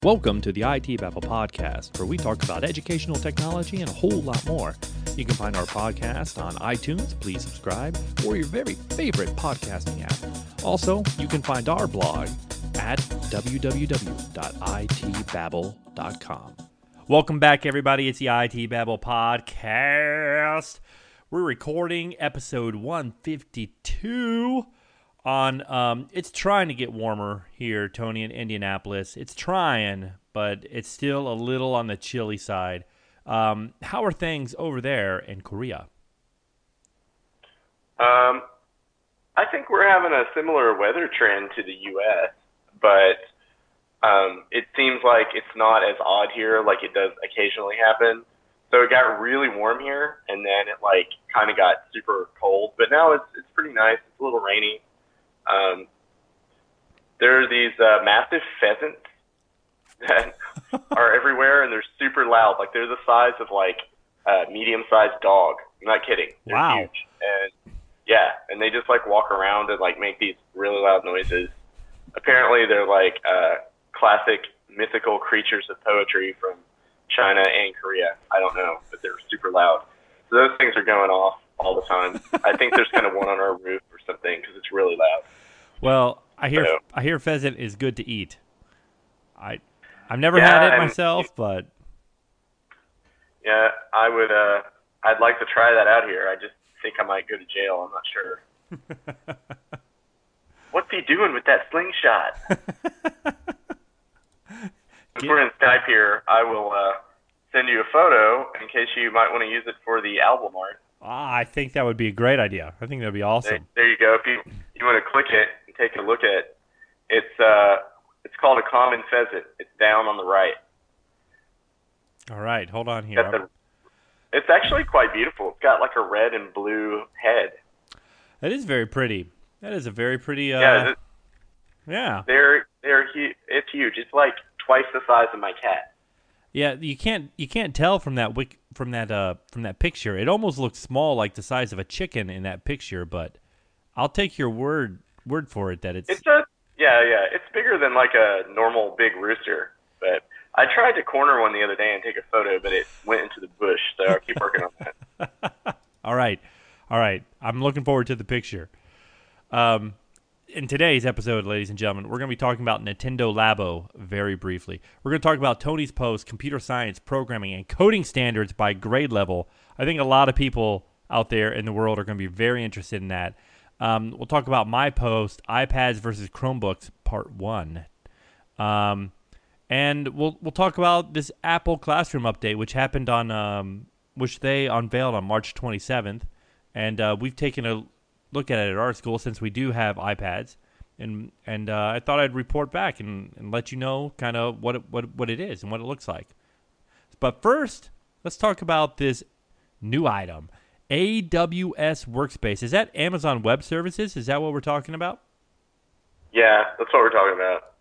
Welcome to the IT Babble podcast, where we talk about educational technology and a whole lot more. You can find our podcast on iTunes, please subscribe, or your very favorite podcasting app. Also, you can find our blog at www.itbabble.com. Welcome back, everybody. It's the IT Babble podcast. We're recording episode 152 on, it's trying to get warmer here, Tony, in Indianapolis. It's trying, but it's still a little on the chilly side. How are things over there in Korea? I think we're having a similar weather trend to the U.S., but it seems like it's not as odd here like it does occasionally happen. So it got really warm here, and then it kind of got super cold. But now it's pretty nice. It's a little rainy. There are these massive pheasants that are everywhere, and they're super loud. Like, they're the size of a medium-sized dog. I'm not kidding. They're Wow. huge. And yeah, and they just walk around and make these really loud noises. Apparently, they're classic mythical creatures of poetry from China and Korea. I don't know, but they're super loud. So those things are going off all the time. I think there's kind of one on our roof or something because it's really loud. Well, I hear pheasant is good to eat. I've never had it myself, but yeah, I would. I'd like to try that out here. I just think I might go to jail. I'm not sure. What's he doing with that slingshot? Since we're in Skype here, I will send you a photo in case you might want to use it for the album art. I think that would be a great idea. I think that would be awesome. There you go. If you want to click it and take a look at it, it's called a common pheasant. It's down on the right. All right, hold on here. It's actually quite beautiful. It's got a red and blue head. That is very pretty. That is a very pretty. Yeah. They're huge. It's huge. It's twice the size of my cat. Yeah, you can't tell from that picture. It almost looks small, like the size of a chicken in that picture. But I'll take your word for it that it's. It's bigger than a normal big rooster. But I tried to corner one the other day and take a photo, but it went into the bush. So I'll keep working on that. All right. I'm looking forward to the picture. In today's episode, ladies and gentlemen, we're going to be talking about Nintendo Labo very briefly. We're going to talk about Tony's post, Computer Science, Programming, and Coding Standards by Grade Level. I think a lot of people out there in the world are going to be very interested in that. We'll talk about my post, iPads versus Chromebooks, Part 1. And we'll talk about this Apple Classroom update, which happened on which they unveiled on March 27th. And we've taken a look at it at our school since we do have iPads, and I thought I'd report back and let you know kind of what it is and what it looks like. But first, let's talk about this new item, AWS Workspace. Is that Amazon Web Services? Is that what we're talking about? Yeah, that's what we're talking about.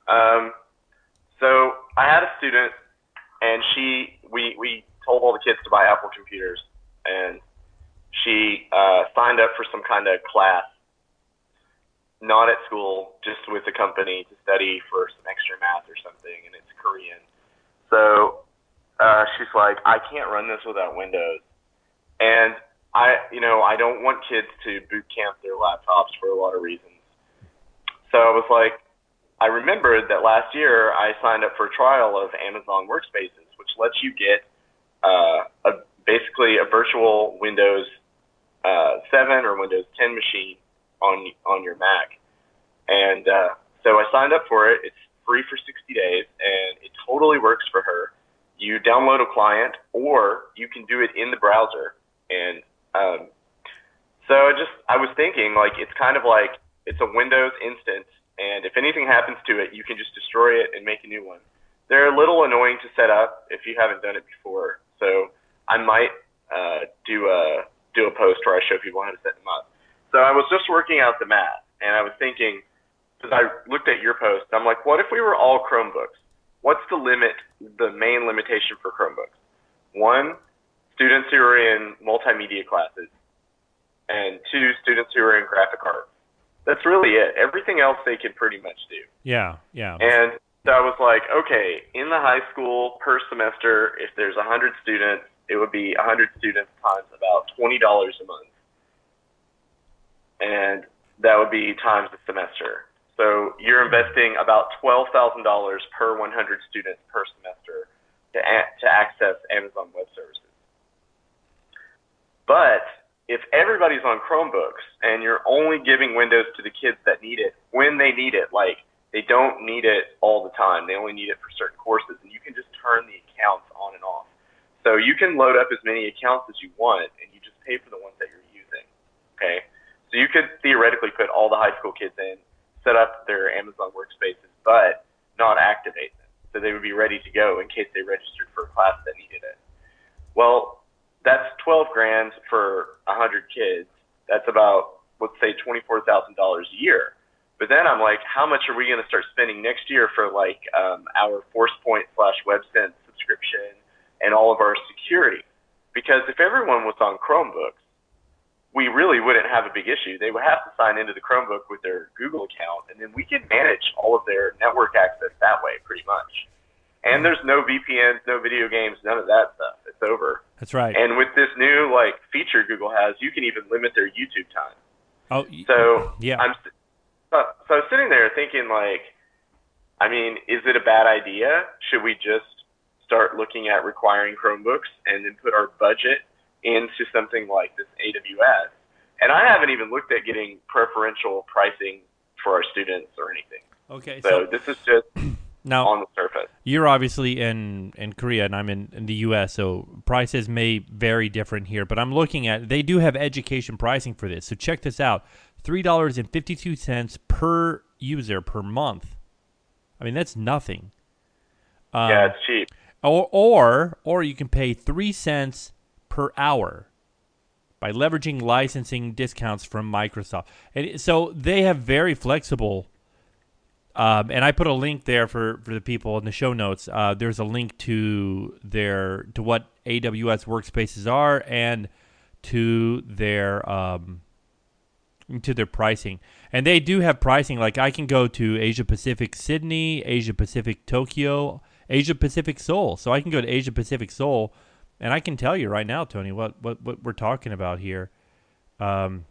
So I had a student, and we told all the kids to buy Apple computers, and she signed up for some kind of class, not at school, just with the company to study for some extra math or something, and it's Korean. So she's like, I can't run this without Windows. And I don't want kids to boot camp their laptops for a lot of reasons. So I was like, I remembered that last year I signed up for a trial of Amazon Workspaces, which lets you get basically a virtual Windows 7 or Windows 10 machine on your Mac. And so I signed up for it. It's free for 60 days, and it totally works for her. You download a client, or you can do it in the browser. And so I was thinking, it's kind of it's a Windows instance, and if anything happens to it, you can just destroy it and make a new one. They're a little annoying to set up if you haven't done it before. So I might do a post where I show people how to set them up. So I was just working out the math, and I was thinking, because I looked at your post, I'm like, what if we were all Chromebooks? What's the main limitation for Chromebooks? One, students who are in multimedia classes, and two, students who are in graphic arts. That's really it. Everything else they can pretty much do. Yeah. And So I was like, okay, in the high school per semester, if there's 100 students, it would be 100 students times about $20 a month, and that would be times the semester. So you're investing about $12,000 per 100 students per semester to access Amazon Web Services. But if everybody's on Chromebooks and you're only giving Windows to the kids that need it when they need it, like they don't need it all the time, they only need it for certain courses, and you can just turn the accounts on and off. So you can load up as many accounts as you want, and you just pay for the ones that you're using. Okay, so you could theoretically put all the high school kids in, set up their Amazon workspaces, but not activate them, so they would be ready to go in case they registered for a class that needed it. Well, that's 12 grand for 100 kids. That's about, let's say, $24,000 a year. But then I'm like, how much are we going to start spending next year for like our ForcePoint/WebSense subscription and all of our security? Because if everyone was on Chromebooks, we really wouldn't have a big issue. They would have to sign into the Chromebook with their Google account, and then we could manage all of their network access that way pretty much. And there's no VPNs, no video games, none of that stuff. It's over. That's right. And with this new like feature Google has, you can even limit their YouTube time. Oh, so yeah. So I was sitting there thinking, like, I mean, is it a bad idea? Should we just start looking at requiring Chromebooks and then put our budget into something like this AWS? And I haven't even looked at getting preferential pricing for our students or anything. Okay. So this is just now, on the surface. You're obviously in Korea, and I'm in the U.S., so prices may vary different here. But I'm looking at, they do have education pricing for this. So check this out. $3.52 per user per month. I mean, that's nothing. Yeah, it's cheap. Or you can pay 3 cents per hour by leveraging licensing discounts from Microsoft. And so they have very flexible. And I put a link there for the people in the show notes. There's a link to what AWS workspaces are and to their pricing. And they do have pricing. Like I can go to Asia Pacific Sydney, Asia Pacific Tokyo, Asia Pacific Seoul. So I can go to Asia Pacific Seoul, and I can tell you right now, Tony, what we're talking about here. They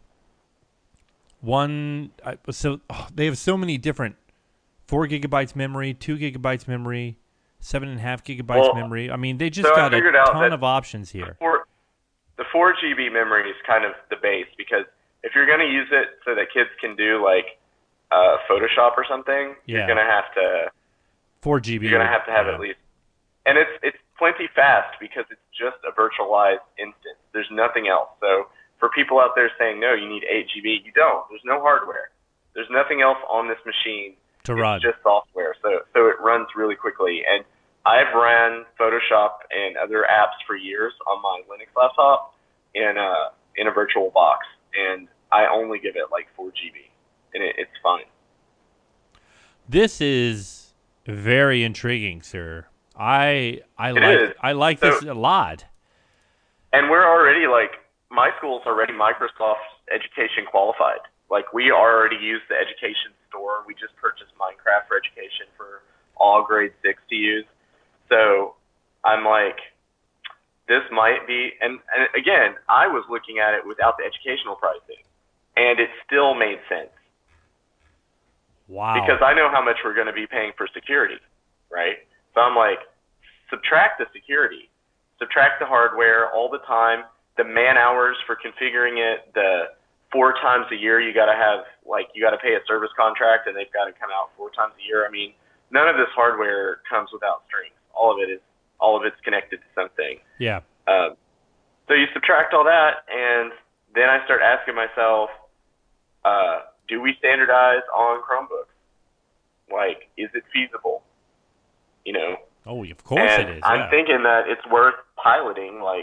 have so many different 4 gigabytes memory, 2 gigabytes memory, 7.5 gigabytes memory. I mean, they just got a ton of options here. The 4 GB memory is kind of the base, because if you're going to use it so that kids can do like Photoshop or something, you're going to have to 4 GB. You're going to have at least, and it's plenty fast because it's just a virtualized instance. There's nothing else. So for people out there saying no, you need 8 GB, you don't. There's no hardware. There's nothing else on this machine to run. It's just software. So it runs really quickly. And I've ran Photoshop and other apps for years on my Linux laptop in a virtual box, and I only give it like 4 GB, and it's fine. This is very intriguing, sir. I like this a lot. And we're already my school's already Microsoft Education qualified. Like, we already use the education store. We just purchased Minecraft for Education for all grade 6 to use. So I'm like, this might be, and again, I was looking at it without the educational pricing, and it still made sense. Wow. Because I know how much we're going to be paying for security, right? So I'm like, subtract the security, subtract the hardware all the time, the man hours for configuring it, the 4 times a year you got to pay a service contract, and they've got to come out 4 times a year. I mean, none of this hardware comes without strings. All of it's connected to something. Yeah. So you subtract all that, and then I start asking myself, do we standardize on Chromebooks? Like, is it feasible? You know? Oh, of course it is. I'm thinking that it's worth piloting. Like,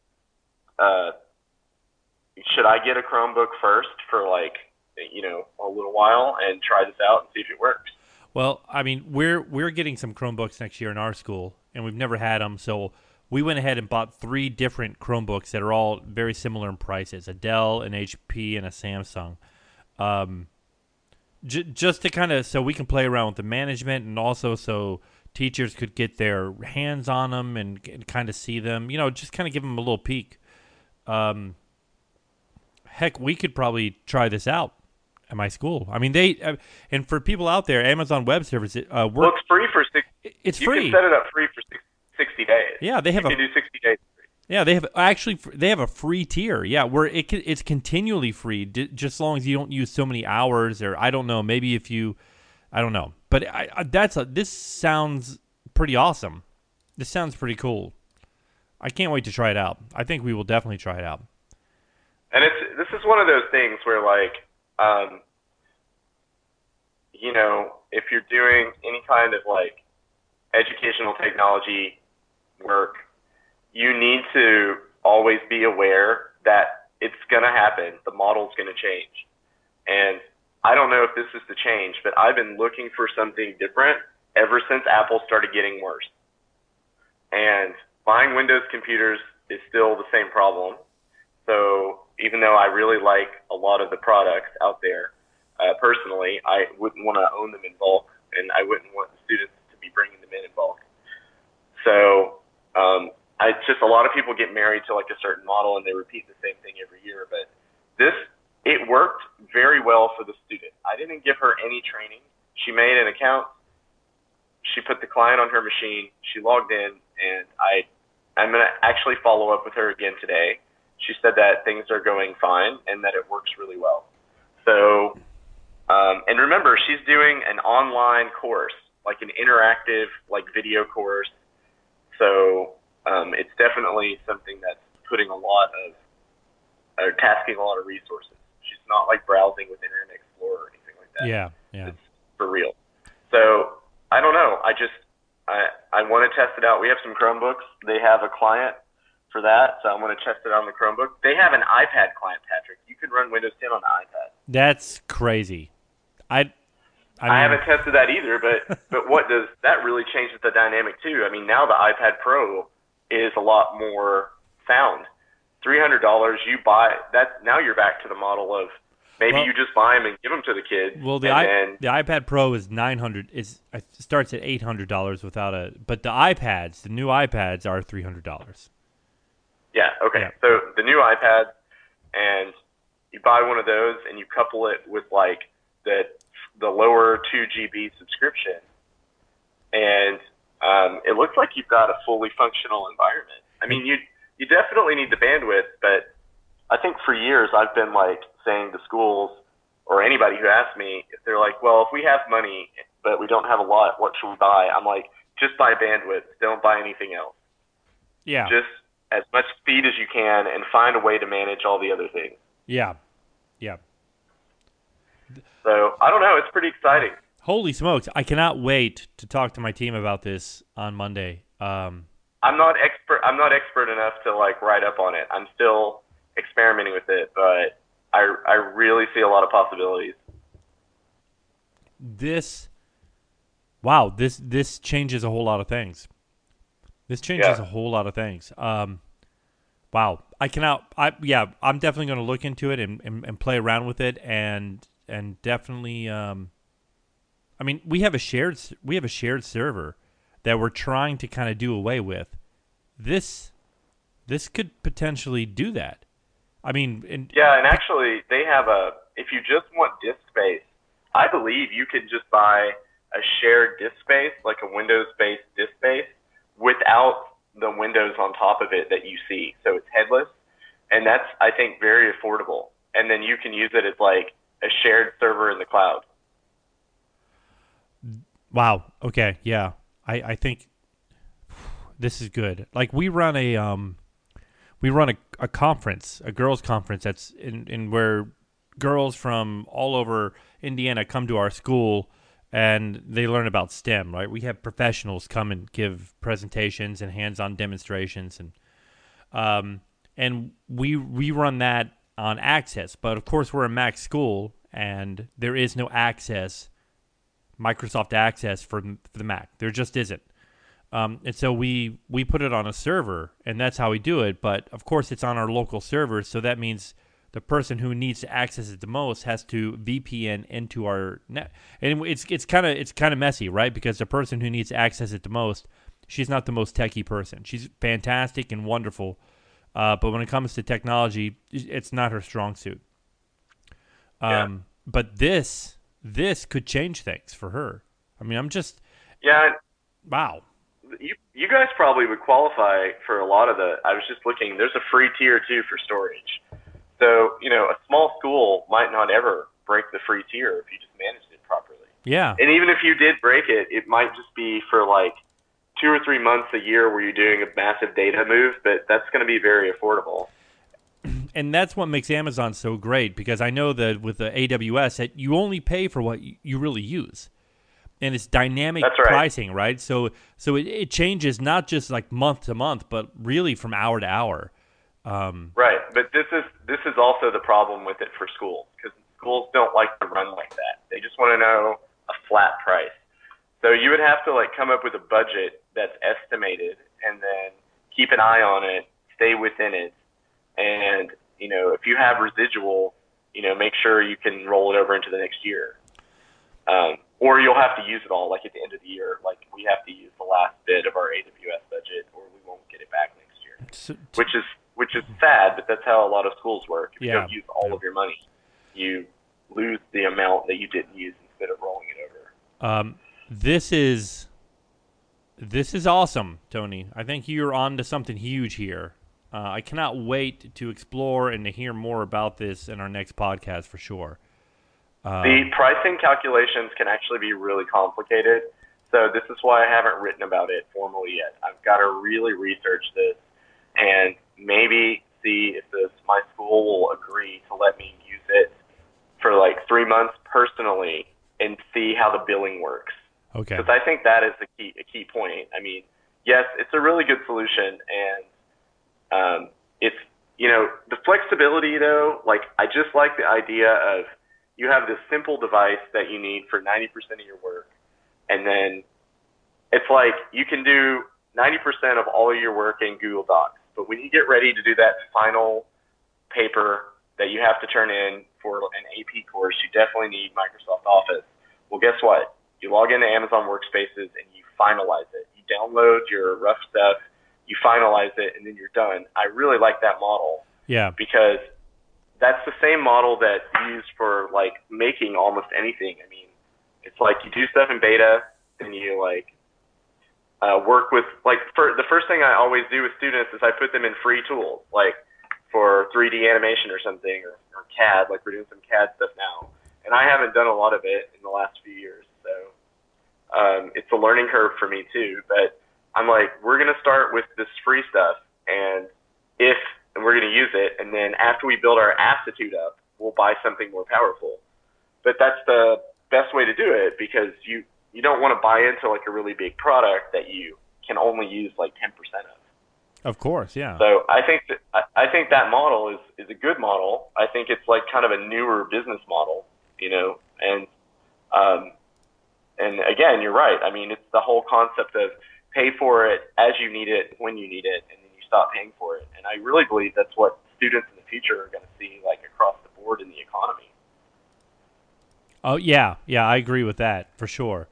should I get a Chromebook first for a little while and try this out and see if it works? Well, I mean, we're getting some Chromebooks next year in our school, and we've never had them, so we went ahead and bought 3 different Chromebooks that are all very similar in prices: a Dell, an HP, and a Samsung. just to kind of so we can play around with the management, and also so teachers could get their hands on them and kind of see them. Just kind of give them a little peek. Heck, we could probably try this out at my school. I mean, and for people out there, Amazon Web Services Well, it's free for it's you free. can set it up free for 60 days. Yeah, they have you can do 60 days. Yeah, they have a free tier. Yeah, where it's continually free, just as long as you don't use so many hours, or I don't know, maybe if you, I don't know. But this sounds pretty awesome. This sounds pretty cool. I can't wait to try it out. I think we will definitely try it out. And this is one of those things where, like, if you're doing any kind of like educational technology work, you need to always be aware that it's going to happen. The model's going to change. And I don't know if this is the change, but I've been looking for something different ever since Apple started getting worse. And buying Windows computers is still the same problem. So even though I really like a lot of the products out there, personally, I wouldn't want to own them in bulk, and I wouldn't want the students to be bringing them in bulk. So it's just a lot of people get married to like a certain model and they repeat the same thing every year. But it worked very well for the student. I didn't give her any training. She made an account. She put the client on her machine. She logged in, and I'm going to actually follow up with her again today. She said that things are going fine and that it works really well. So, and remember, she's doing an online course, like an interactive, like video course. So it's definitely something that's putting tasking a lot of resources. She's not like browsing with Internet Explorer or anything like that. Yeah. It's for real. So I don't know. I want to test it out. We have some Chromebooks. They have a client for that, so I'm going to test it on the Chromebook. They have an iPad client, Patrick. You can run Windows 10 on the iPad. That's crazy. I haven't tested that either, but what does that really changes the dynamic too? I mean, now the iPad Pro is a lot more sound. $300 you buy that. Now you're back to the model of maybe you just buy them and give them to the kids. Well, the iPad Pro is $900. It starts at $800 but the iPads, the new iPads, are $300. Yeah. Okay. Yeah. So the new iPad, and you buy one of those and you couple it with like the lower 2 GB subscription, and it looks like you've got a fully functional environment. I mean, you definitely need the bandwidth, but I think for years I've been like saying to schools or anybody who asks me, if they're like, well, if we have money but we don't have a lot, what should we buy? I'm like, just buy bandwidth. Don't buy anything else. Yeah. Just as much speed as you can and find a way to manage all the other things. Yeah. Yeah. So I don't know. It's pretty exciting. Holy smokes. I cannot wait to talk to my team about this on Monday. I'm not expert enough to like write up on it. I'm still experimenting with it, but I really see a lot of possibilities. This changes a whole lot of things. This changes a whole lot of things. Wow. I'm definitely going to look into it and play around with it and definitely I mean, we have a shared server that we're trying to kind of do away with. This could potentially do that. I mean, and actually they have if you just want disk space, I believe you could just buy a shared disk space, like a Windows-based disk space, without the Windows on top of it that you see. So it's headless, and that's, I think, very affordable. And then you can use it as like a shared server in the cloud. Wow. Okay. Yeah. I think this is good. Like we run a conference, a girls' conference that's in where girls from all over Indiana come to our school and they learn about STEM, right? We have professionals come and give presentations and hands-on demonstrations, and we run that on Access. But of course, we're a Mac school, and there is no Access, Microsoft Access for the Mac. There just isn't. And so we put it on a server, and that's how we do it. But of course, it's on our local server, so that means the person who needs to access it the most has to VPN into our net, and it's kind of messy, right? Because the person who needs to access it the most, she's not the most techie person. She's fantastic and wonderful, but when it comes to technology, it's not her strong suit. But this could change things for her. I mean, wow. You guys probably would qualify for a lot of I was just looking, there's a free tier too for storage. So, a small school might not ever break the free tier if you just managed it properly. Yeah. And even if you did break it, it might just be for like 2 or 3 months a year where you're doing a massive data move, but that's going to be very affordable. And that's what makes Amazon so great, because I know that with the AWS, that you only pay for what you really use. And it's dynamic pricing, right? So it changes not just like month to month, but really from hour to hour. Right, but this is also the problem with it for schools, because schools don't like to run like that. They just want to know a flat price. So you would have to like come up with a budget that's estimated, and then keep an eye on it, stay within it, and if you have residual, make sure you can roll it over into the next year. Or you'll have to use it all, like at the end of the year. Like we have to use the last bit of our AWS budget, or we won't get it back next year. Which is sad, but that's how a lot of schools work. If you don't use all of your money, you lose the amount that you didn't use instead of rolling it over. This is awesome, Tony. I think you're on to something huge here. I cannot wait to explore and to hear more about this in our next podcast for sure. The pricing calculations can actually be really complicated, so this is why I haven't written about it formally yet. I've got to really research this and maybe see if my school will agree to let me use it for like 3 months personally and see how the billing works. Okay. Because I think that is a key point. I mean, yes, it's a really good solution, and it's the flexibility though. Like I just like the idea of you have this simple device that you need for 90% of your work, and then it's like you can do 90% of all of your work in Google Docs. But when you get ready to do that final paper that you have to turn in for an AP course, you definitely need Microsoft Office. Well, guess what? You log into Amazon Workspaces and you finalize it. You download your rough stuff, you finalize it, and then you're done. I really like that model. Yeah. Because that's the same model that's used for like making almost anything. I mean, it's like you do stuff in beta, and you like work with the first thing I always do with students is I put them in free tools, like for 3D animation or something, or CAD. Like we're doing some CAD stuff now, and I haven't done a lot of it in the last few years, so it's a learning curve for me too. But I'm like, we're gonna start with this free stuff, and we're going to use it, and then after we build our aptitude up, we'll buy something more powerful. But that's the best way to do it, because you don't want to buy into like a really big product that you can only use like 10% of. Of course, yeah. So I think that model is a good model. I think it's like kind of a newer business model, and again, you're right. I mean, it's the whole concept of pay for it as you need it, when you need it, and stop paying for it. And I really believe that's what students in the future are going to see, like across the board in the economy. Oh yeah, I agree with that for sure.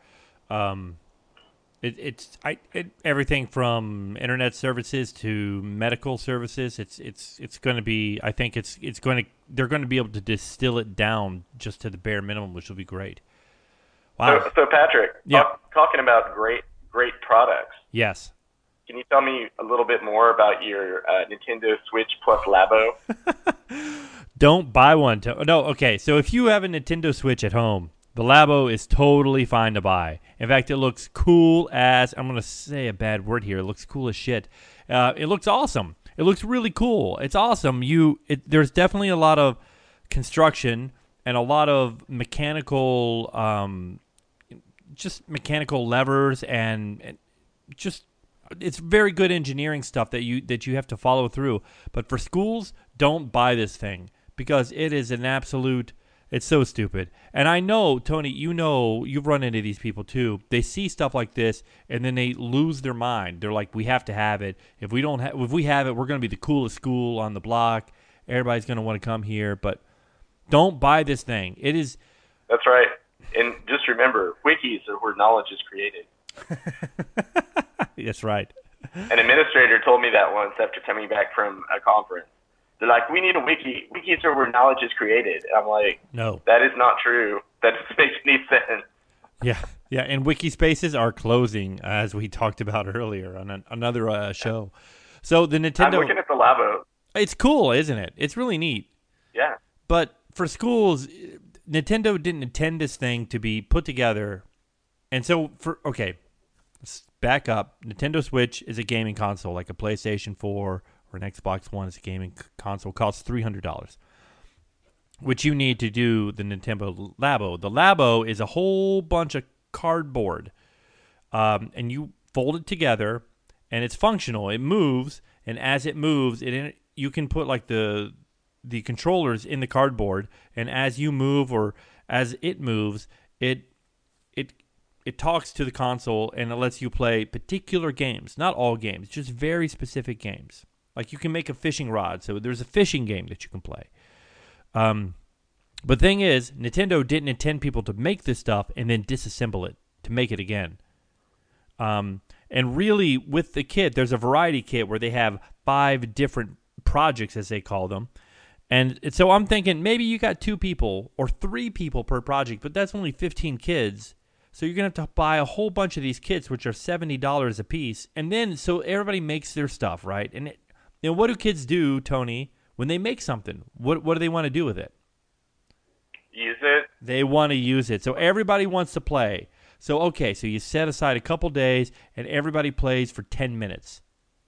It's everything from internet services to medical services. It's going to be. I think they're going to be able to distill it down just to the bare minimum, which will be great. Wow. So Patrick, talking about great products. Yes. Can you tell me a little bit more about your Nintendo Switch plus Labo? Don't buy one. No, okay. So if you have a Nintendo Switch at home, the Labo is totally fine to buy. In fact, it looks cool as, I'm going to say a bad word here, it looks cool as shit. It looks awesome. It looks really cool. It's awesome. There's definitely a lot of construction and a lot of mechanical, just mechanical levers and just... It's very good engineering stuff that you have to follow through. But for schools, don't buy this thing, because it is an absolute... It's so stupid. And I know, Tony, you've run into these people too. They see stuff like this, and then they lose their mind. They're like, we have to have it. If we have it, we're going to be the coolest school on the block. Everybody's going to want to come here, but don't buy this thing. It is. That's right. And just remember, wikis are where knowledge is created. That's right. An administrator told me that once after coming back from a conference. They're like, we need a wiki. Wikis are where knowledge is created. I'm like, no, that is not true. That doesn't make any sense. Yeah, and wiki spaces are closing, as we talked about earlier on another show. So the Nintendo. I'm looking at the Labo. It's cool, isn't it? It's really neat. Yeah. But for schools, Nintendo didn't intend this thing to be put together. And so, let's back up. Nintendo Switch is a gaming console, like a PlayStation 4 or an Xbox One is a gaming console. Costs $300, which you need to do the Nintendo Labo. The Labo is a whole bunch of cardboard, and you fold it together, and it's functional. It moves, and as it moves, you can put like the controllers in the cardboard, and as you move or as it moves, it talks to the console and it lets you play particular games, not all games, just very specific games. Like you can make a fishing rod, so there's a fishing game that you can play. But the thing is, Nintendo didn't intend people to make this stuff and then disassemble it to make it again. And really, with the kit, there's a variety kit where they have 5 different projects, as they call them. And so I'm thinking maybe you got 2 people or 3 people per project, but that's only 15 kids. So you're going to have to buy a whole bunch of these kits, which are $70 a piece. And then, so everybody makes their stuff, right? And what do kids do, Tony, when they make something? What do they want to do with it? Use it. They want to use it. So everybody wants to play. So you set aside a couple days and everybody plays for 10 minutes.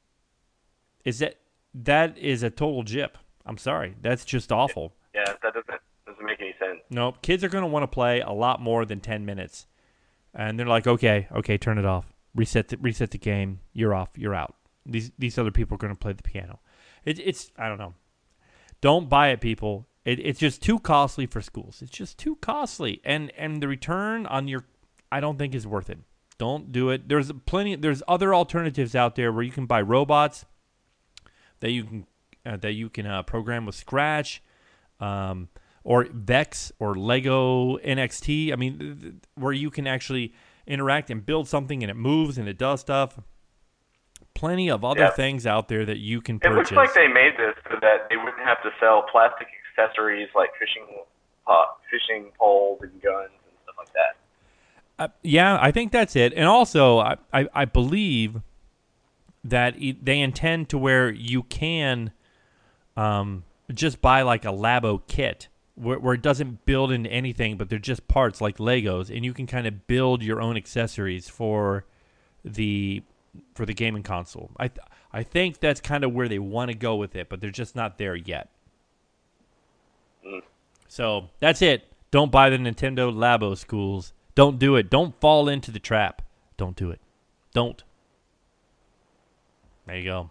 That is a total gyp. I'm sorry. That's just awful. Yeah, that doesn't make any sense. No, kids are going to want to play a lot more than 10 minutes. And they're like, okay, turn it off. Reset the game. You're off. You're out. These other people are going to play the piano. It's I don't know. Don't buy it, people. It's just too costly for schools. It's just too costly. And the return on I don't think is worth it. Don't do it. There's other alternatives out there where you can buy robots that you can program with Scratch, or Vex or Lego NXT. I mean, where you can actually interact and build something and it moves and it does stuff. Plenty of other things out there that you can purchase. It looks like they made this so that they wouldn't have to sell plastic accessories like fishing poles and guns and stuff like that. Yeah, I think that's it. And also, I believe that they intend to where you can just buy like a Labo kit where it doesn't build into anything, but they're just parts like Legos, and you can kind of build your own accessories for the gaming console. I think that's kind of where they want to go with it, but they're just not there yet. So that's it. Don't buy the Nintendo Labo, schools. Don't do it. Don't fall into the trap. Don't do it. Don't. There you go.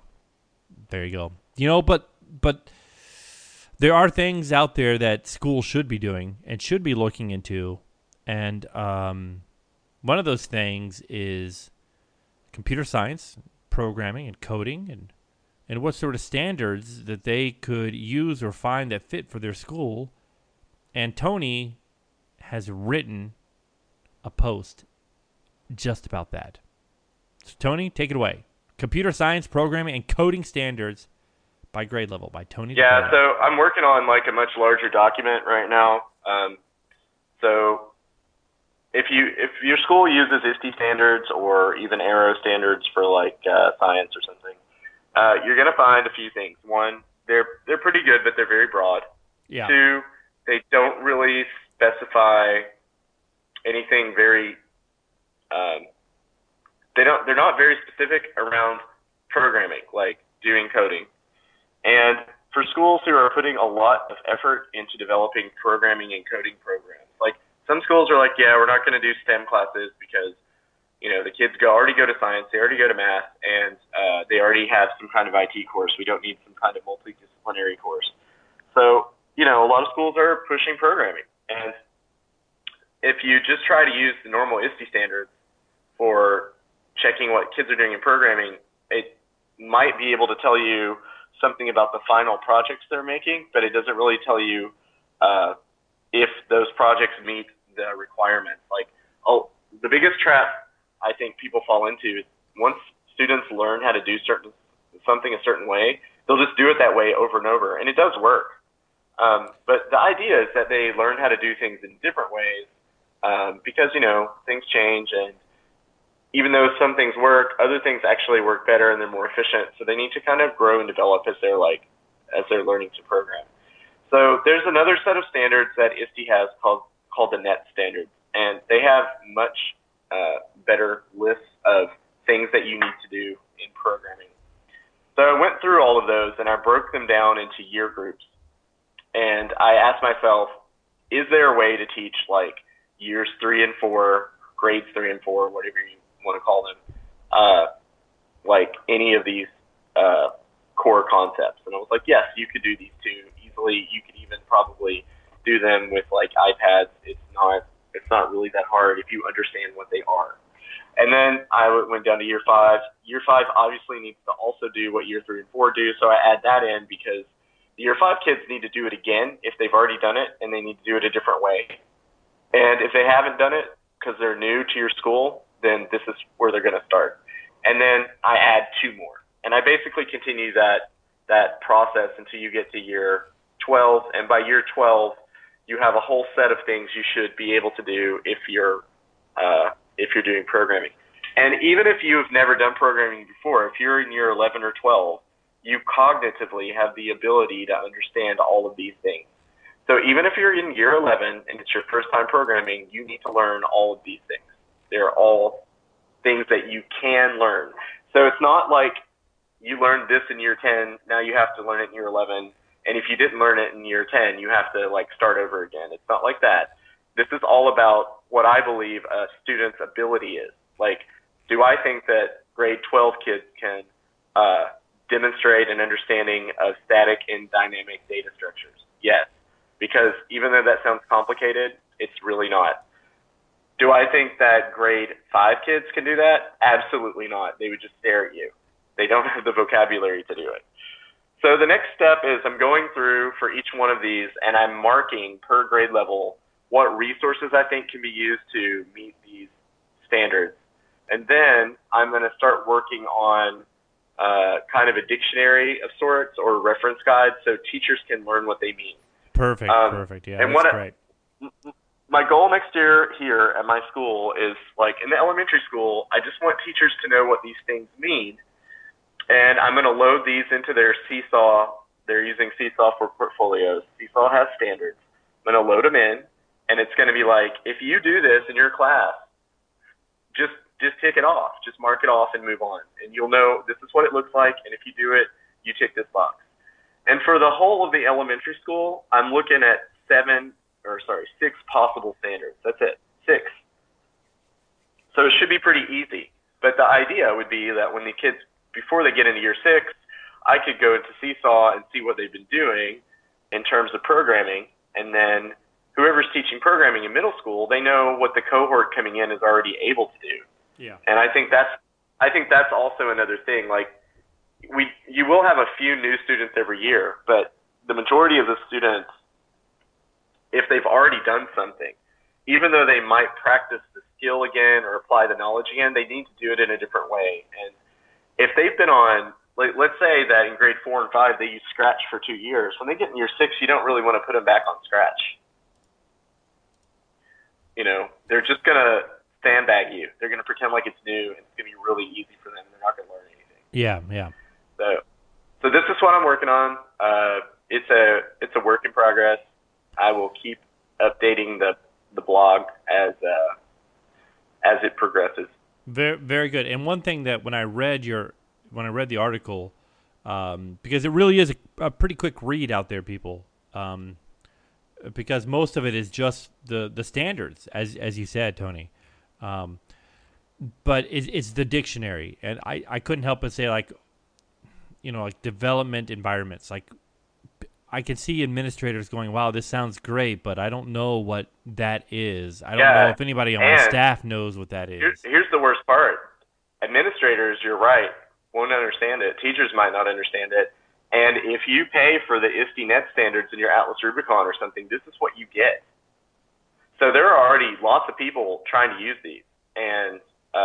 But there are things out there that schools should be doing and should be looking into. And one of those things is computer science, programming, and coding, and what sort of standards that they could use or find that fit for their school. And Tony has written a post just about that. So Tony, take it away. Computer Science, Programming, and Coding Standards by Grade Level by Tony. Yeah, so I'm working on like a much larger document right now. So if your school uses ISTE standards or even Arrow standards for like science or something, you're going to find a few things. One, they're pretty good, but they're very broad. Yeah. 2, they don't really specify anything very. They're not very specific around programming, like doing coding. And for schools who are putting a lot of effort into developing programming and coding programs, like some schools are like, yeah, we're not going to do STEM classes because, the kids already go to science, they already go to math, and they already have some kind of IT course. We don't need some kind of multidisciplinary course. So, a lot of schools are pushing programming. And if you just try to use the normal ISTE standards for checking what kids are doing in programming, it might be able to tell you something about the final projects they're making, but it doesn't really tell you if those projects meet the requirements. Like, the biggest trap I think people fall into is once students learn how to do something a certain way, they'll just do it that way over and over, and it does work. But the idea is that they learn how to do things in different ways because, things change, and even though some things work, other things actually work better and they're more efficient. So they need to kind of grow and develop as they're learning to program. So there's another set of standards that ISTE has called the NET standards, and they have much better lists of things that you need to do in programming. So I went through all of those and I broke them down into year groups. And I asked myself, is there a way to teach like years 3 and 4, grades 3 and 4, whatever you want to call them, like any of these core concepts? And I was like, yes, you could do these two easily. You could even probably do them with like iPads. It's not really that hard if you understand what they are. And then I went down to year 5. Year 5 obviously needs to also do what year 3 and 4 do, so I add that in because the year 5 kids need to do it again if they've already done it, and they need to do it a different way. And if they haven't done it because they're new to your school, then this is where they're going to start. And then I add 2 more. And I basically continue that process until you get to year 12. And by year 12, you have a whole set of things you should be able to do if you're doing programming. And even if you've never done programming before, if you're in year 11 or 12, you cognitively have the ability to understand all of these things. So even if you're in year 11 and it's your first time programming, you need to learn all of these things. They're all things that you can learn. So it's not like you learned this in year 10, now you have to learn it in year 11, and if you didn't learn it in year 10, you have to like start over again. It's not like that. This is all about what I believe a student's ability is. Like, do I think that grade 12 kids can demonstrate an understanding of static and dynamic data structures? Yes, because even though that sounds complicated, it's really not. Do I think that grade 5 kids can do that? Absolutely not. They would just stare at you. They don't have the vocabulary to do it. So the next step is I'm going through for each one of these, and I'm marking per grade level what resources I think can be used to meet these standards. And then I'm going to start working on kind of a dictionary of sorts or reference guide so teachers can learn what they mean. Perfect. Yeah, and that's great. My goal next year here at my school is, like in the elementary school, I just want teachers to know what these things mean. And I'm going to load these into their Seesaw. They're using Seesaw for portfolios. Seesaw has standards. I'm going to load them in, and it's going to be like, if you do this in your class, just tick it off. Just mark it off and move on. And you'll know this is what it looks like, and if you do it, you tick this box. And for the whole of the elementary school, I'm looking at 6 possible standards. That's it, 6. So it should be pretty easy. But the idea would be that when the kids, before they get into year 6, I could go into Seesaw and see what they've been doing in terms of programming, and then whoever's teaching programming in middle school, they know what the cohort coming in is already able to do. Yeah. And I think that's also another thing. Like, you will have a few new students every year, but the majority of the students, if they've already done something, even though they might practice the skill again or apply the knowledge again, they need to do it in a different way. And if they've been on, like, let's say that in grade 4 and 5 they use Scratch for 2 years, when they get in year 6, you don't really want to put them back on Scratch. They're just going to sandbag you. They're going to pretend like it's new, and it's going to be really easy for them, and they're not going to learn anything. Yeah. So this is what I'm working on. It's a work in progress. I will keep updating the blog as it progresses. Very, very good. And one thing that when I read the article, because it really is a pretty quick read out there, people, because most of it is just the standards, as you said, Tony. But it's the dictionary, and I couldn't help but say, like development environments. Like, I can see administrators going, wow, this sounds great, but I don't know what that is. I don't know if anybody on my staff knows what that is. Here's the worst part. Administrators, you're right, won't understand it. Teachers might not understand it. And if you pay for the ISTE net standards in your Atlas Rubicon or something, this is what you get. So there are already lots of people trying to use these, and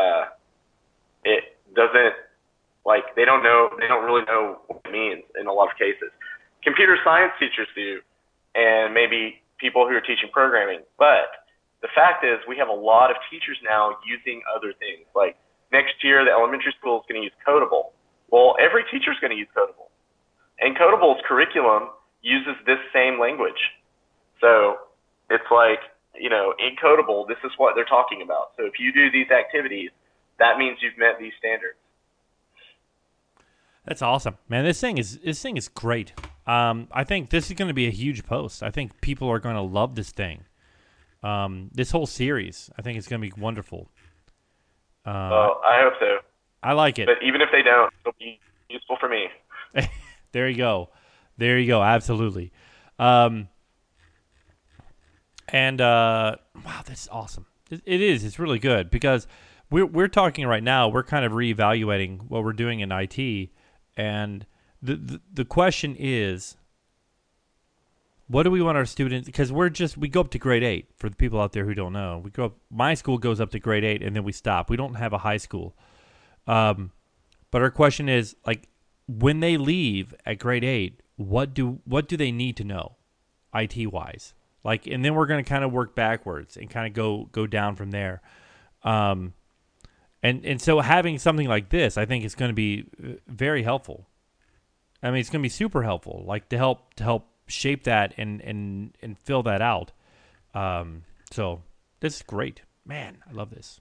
it doesn't, like, they don't really know what it means in a lot of cases. Computer science teachers do, and maybe people who are teaching programming. But the fact is, we have a lot of teachers now using other things. Like next year, the elementary school is going to use Codable. Well, every teacher is going to use Codable. And Codable's curriculum uses this same language. So it's like, you know, in Codable, this is what they're talking about. So if you do these activities, that means you've met these standards. That's awesome, man. This thing is great. I think this is going to be a huge post. I think people are going to love this thing. This whole series, I think it's going to be wonderful. Well, I hope so. I like it. But even if they don't, it'll be useful for me. There you go. Absolutely. Wow, that's awesome. It is. It's really good because we're talking right now. We're kind of reevaluating what we're doing in IT, and the question is, what do we want our students? Because we go up to grade 8 for the people out there who don't know. My school goes up to grade 8, and then we stop. We don't have a high school. But our question is, like, when they leave at grade 8, what do they need to know, IT wise? Like, and then we're going to kind of work backwards and kind of go down from there. And so having something like this, I think is going to be very helpful. I mean, it's going to be super helpful, like to help shape that and fill that out. So this is great, man. I love this.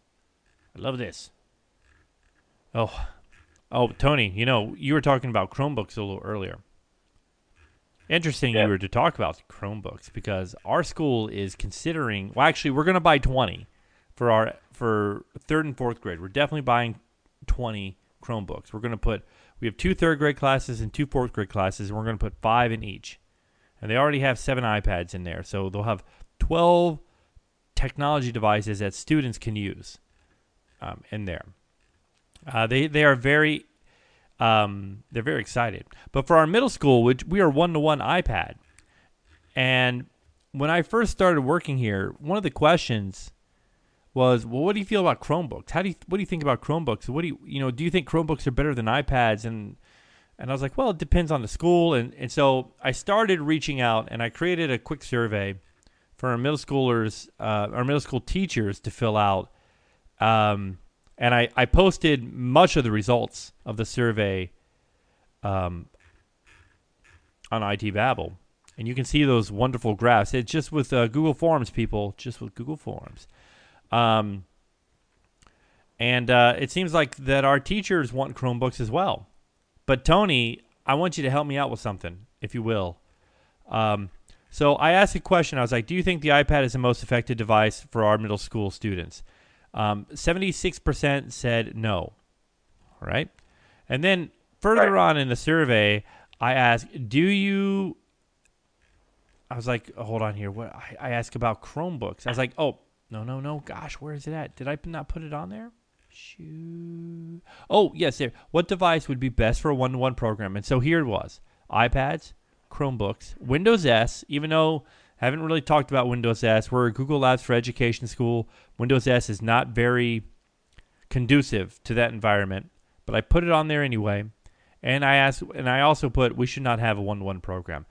Oh, Tony, you know, you were talking about Chromebooks a little earlier. Interesting you were to talk about Chromebooks because our school is considering, well, actually, we're going to buy 20 for 3rd and 4th grade. We're definitely buying 20 Chromebooks. We have 2 3rd grade classes and 2 4th grade classes, and we're going to put 5 in each. And they already have 7 iPads in there, so they'll have 12 technology devices that students can use in there. They are very they're very excited. But for our middle school, which we are 1-to-1 iPad, and when I first started working here, one of the questions was, well, what do you feel about Chromebooks? What do you think about Chromebooks? What do you think Chromebooks are better than iPads? And I was like, well, it depends on the school. And so I started reaching out, and I created a quick survey for our middle schoolers, our middle school teachers to fill out. And I posted much of the results of the survey on IT Babel. And you can see those wonderful graphs. It's just with Google Forms, people. Just with Google Forms. And it seems like that our teachers want Chromebooks as well. But, Tony, I want you to help me out with something, if you will. So I asked a question. I was like, do you think the iPad is the most effective device for our middle school students? 76% said no. All right. And then further on in the survey, I asked, I was like, hold on here. What I asked about Chromebooks. I was like, oh, no. Gosh, where is it at? Did I not put it on there? Shoot. Oh, yes, there. What device would be best for a 1-to-1 program? And so here it was. iPads, Chromebooks, Windows S, even though I haven't really talked about Windows S. We're a Google Labs for Education school. Windows S is not very conducive to that environment, but I put it on there anyway. And I also put we should not have a 1-to-1 program.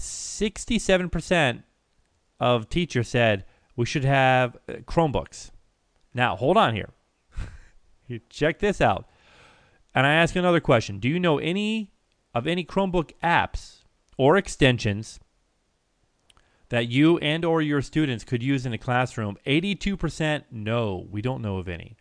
67% of teachers said we should have Chromebooks. Now, hold on here. Check this out. And I ask another question. Do you know any Chromebook apps or extensions that you and or your students could use in a classroom? 82% no, we don't know of any.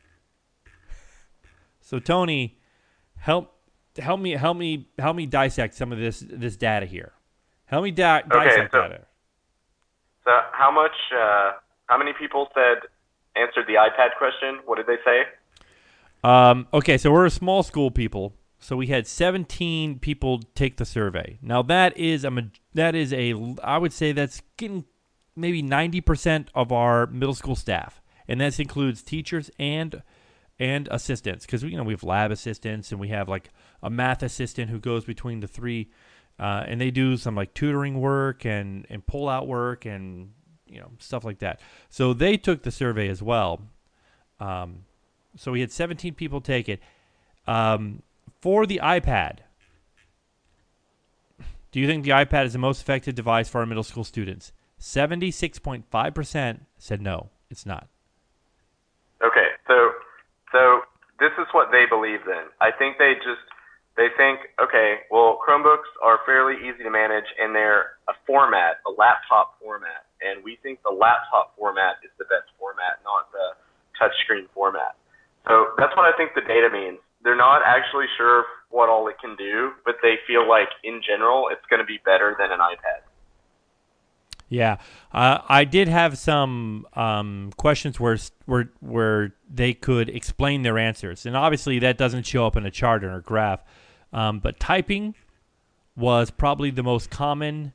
So Tony, help me dissect some of this data here. Help me dissect data. So how many people answered the iPad question? What did they say? Okay, so we're a small school, people. So we had 17 people take the survey. Now I would say that's getting maybe 90% of our middle school staff, and that includes teachers and assistants, because we have lab assistants and we have like a math assistant who goes between the three and they do some like tutoring work and pull out work and stuff like that. So they took the survey as well. So we had 17 people take it. For the iPad, do you think the iPad is the most effective device for our middle school students? 76.5% said no, it's not. Okay, so this is what they believe then. I think they think, okay, well, Chromebooks are fairly easy to manage, and they're a laptop format, and we think the laptop format is the best format, not the touchscreen format. So that's what I think the data means. They're not actually sure what all it can do, but they feel like, in general, it's going to be better than an iPad. Yeah, I did have some questions where they could explain their answers, and obviously that doesn't show up in a chart or a graph. But typing was probably the most common,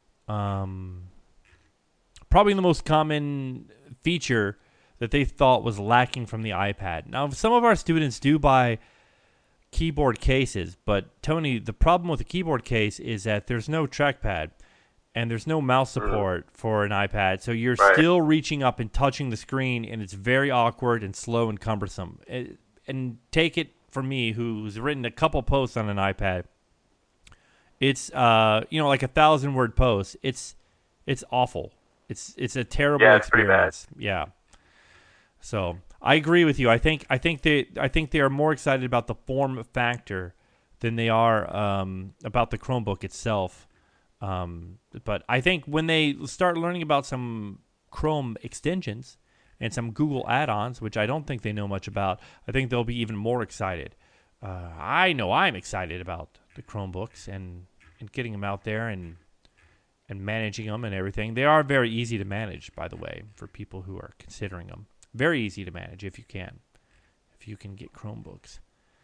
feature that they thought was lacking from the iPad. Now, some of our students do buy keyboard cases, but Tony, the problem with the keyboard case is that there's no trackpad. And there's no mouse support for an iPad, so you're still reaching up and touching the screen, and it's very awkward and slow and cumbersome. And take it from me, who's written a couple posts on an iPad. It's like 1,000-word post. It's awful. It's a terrible experience. Yeah. So I agree with you. I think they are more excited about the form factor than they are about the Chromebook itself. But I think when they start learning about some Chrome extensions and some Google add-ons, which I don't think they know much about, I think they'll be even more excited. I know I'm excited about the Chromebooks and getting them out there and managing them and everything. They are very easy to manage, by the way, for people who are considering them. Very easy to manage if you can get Chromebooks.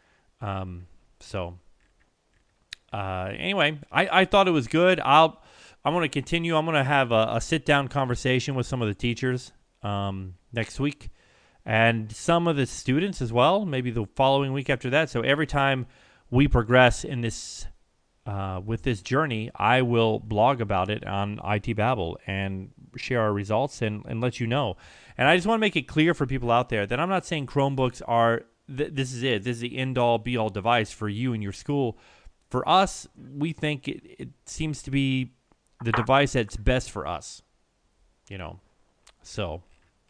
Anyway, I thought it was good. I'm going to continue. I'm going to have a sit-down conversation with some of the teachers next week and some of the students as well, maybe the following week after that. So every time we progress in this with this journey, I will blog about it on IT Babble and share our results and let you know. And I just want to make it clear for people out there that I'm not saying Chromebooks are this is it. This is the end-all, be-all device for you and your school. For us, we think it seems to be the device that's best for us, So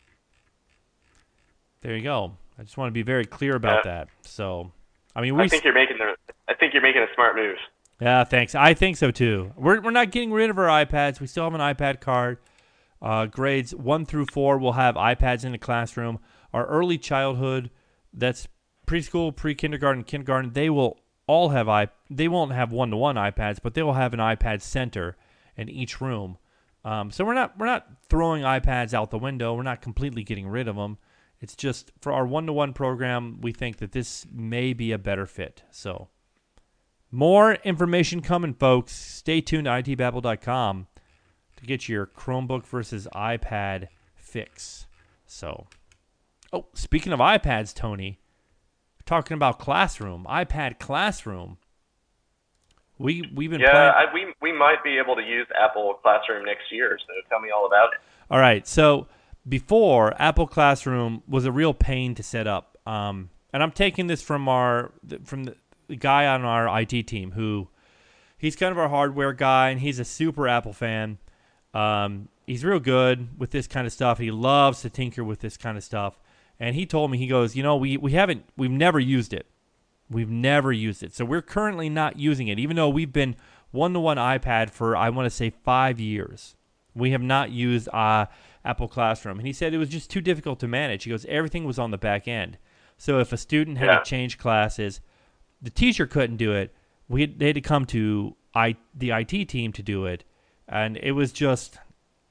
there you go. I just want to be very clear about that. So, I mean, I think you're making a smart move. Yeah, thanks. I think so too. We're not getting rid of our iPads. We still have an iPad card. Grades 1 through 4 will have iPads in the classroom. Our early childhood, that's preschool, pre-kindergarten, kindergarten, they will all have they won't have one-to-one iPads, but they will have an iPad center in each room. So we're not throwing iPads out the window. We're not completely getting rid of them. It's just for our one-to-one program, we think that this may be a better fit. So more information coming, folks. Stay tuned to itbabble.com to get your Chromebook versus iPad fix. So, speaking of iPads, Tony, talking about Classroom, iPad Classroom. We've been playing. We might be able to use Apple Classroom next year. So tell me all about it. All right. So before, Apple Classroom was a real pain to set up, and I'm taking this from the guy on our IT team who he's kind of our hardware guy, and he's a super Apple fan. He's real good with this kind of stuff. He loves to tinker with this kind of stuff. And he told me, he goes, we've never used it. We've never used it. So we're currently not using it, even though we've been one-to-one iPad for, I want to say, 5 years. We have not used Apple Classroom. And he said it was just too difficult to manage. He goes, everything was on the back end. So if a student had to change classes, the teacher couldn't do it. They had to come to the IT team to do it. And it was just,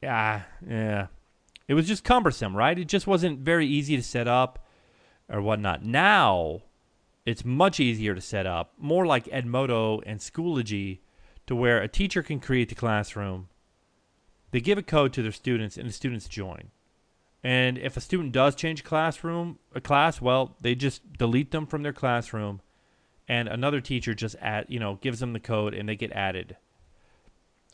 it was just cumbersome, right? It just wasn't very easy to set up or whatnot. Now, it's much easier to set up, more like Edmodo and Schoology, to where a teacher can create the classroom. They give a code to their students, and the students join. And if a student does change a class, well, they just delete them from their classroom, and another teacher just gives them the code, and they get added.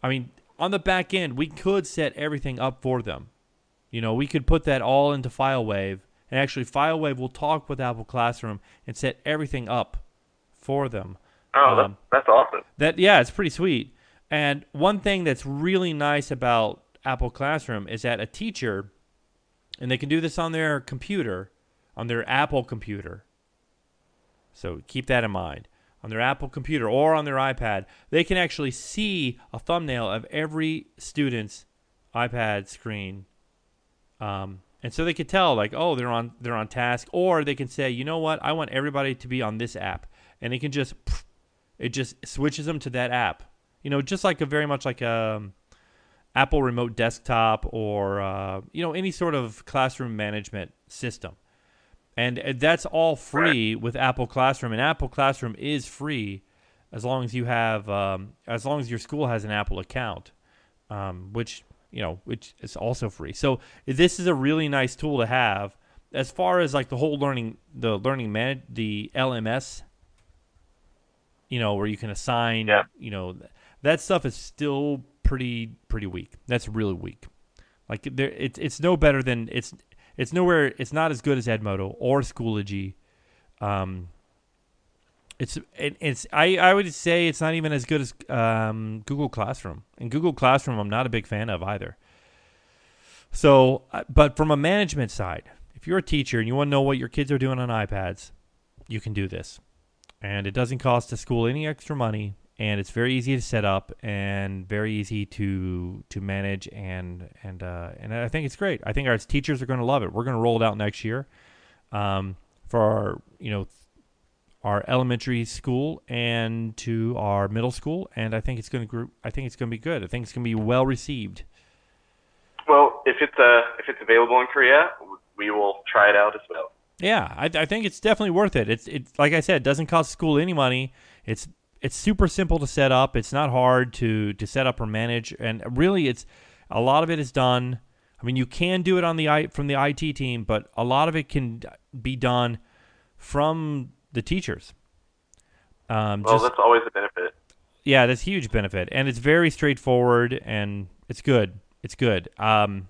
I mean, on the back end, we could set everything up for them. We could put that all into FileWave, and actually FileWave will talk with Apple Classroom and set everything up for them. Oh, that's awesome. It's pretty sweet. And one thing that's really nice about Apple Classroom is that a teacher, and they can do this on their computer, on their Apple computer. So keep that in mind. On their Apple computer or on their iPad, they can actually see a thumbnail of every student's iPad screen. And so they could tell, like, oh, they're on task, or they can say, you know what, I want everybody to be on this app, and it just switches them to that app. Just like very much like a Apple Remote Desktop or any sort of classroom management system. And that's all free with Apple Classroom, and Apple Classroom is free as long as you have, as long as your school has an Apple account, which is also free. So this is a really nice tool to have as far as like the whole the LMS, where you can assign, that stuff is still pretty weak. That's really weak. Like it's no better than it's nowhere. It's not as good as Edmodo or Schoology. I would say it's not even as good as Google Classroom. And Google Classroom, I'm not a big fan of either. So, but from a management side, if you're a teacher and you want to know what your kids are doing on iPads, you can do this, and it doesn't cost the school any extra money. And it's very easy to set up and very easy to manage, and I think it's great. I think our teachers are going to love it. We're going to roll it out next year for our elementary school and to our middle school, and I think it's going to be good. I think it's going to be well received. Well, if it's available in Korea, we will try it out as well. Yeah, I think it's definitely worth it. It's like I said, it doesn't cost the school any money. It's super simple to set up. It's not hard to set up or manage, and really, a lot of it is done. I mean, you can do it from the IT team, but a lot of it can be done from the teachers. That's always a benefit. Yeah, that's a huge benefit, and it's very straightforward, and it's good. It's good. The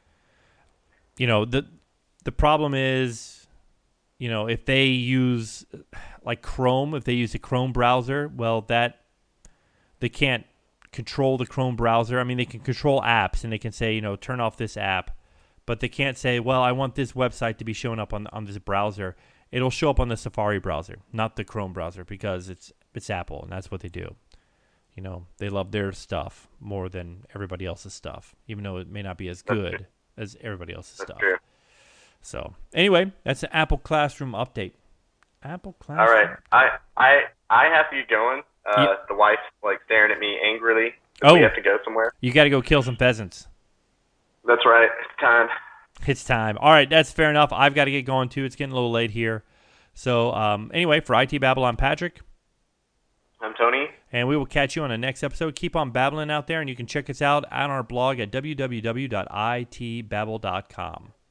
problem is, if they use like Chrome, if they use a Chrome browser, well, they can't control the Chrome browser. I mean, they can control apps, and they can say, turn off this app, but they can't say, well, I want this website to be showing up on this browser. It'll show up on the Safari browser, not the Chrome browser, because it's Apple, and that's what they do. They love their stuff more than everybody else's stuff, even though it may not be as good as everybody else's stuff. True. So anyway, that's an Apple Classroom update. Apple Classroom. All right, I have to get going. The wife's like staring at me angrily. We have to go somewhere. You got to go kill some pheasants. That's right. It's time. It's time. All right, that's fair enough. I've got to get going too. It's getting a little late here. So anyway, for IT Babble, I'm Patrick. I'm Tony. And we will catch you on the next episode. Keep on babbling out there, and you can check us out on our blog at www.itbabble.com.